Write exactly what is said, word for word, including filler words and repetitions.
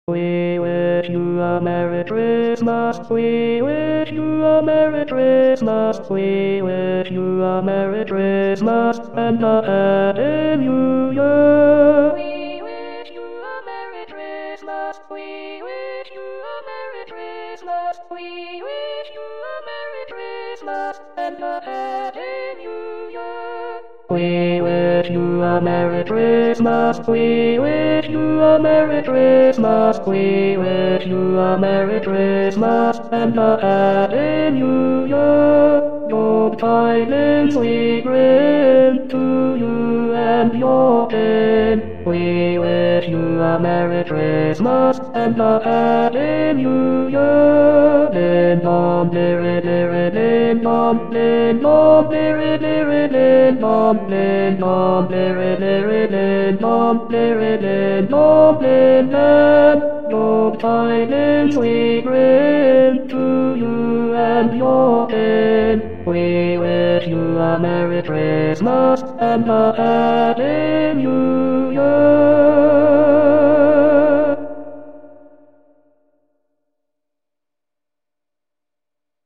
We wish you a Merry Christmas. We wish you a Merry Christmas. We wish you a Merry Christmas and a Happy New Year. We wish you a Merry Christmas. We wish you a Merry Christmas. We wish you a Merry Christmas and a Happy New Year. We wish you a Merry Christmas. We wish you a Merry Christmas. We wish you a Merry Christmas and a Happy New Year. Your tidings we bring to you and your kin. We wish you a Merry Christmas and a Happy New Year. Din dom, diri diri, din dom, din dom, diri diri, din dom, din dom, diri diri, din dom, diri din dom, din dom. Your tidings we bring to you and your kin. We wish you a Merry Christmas and a Happy New Year.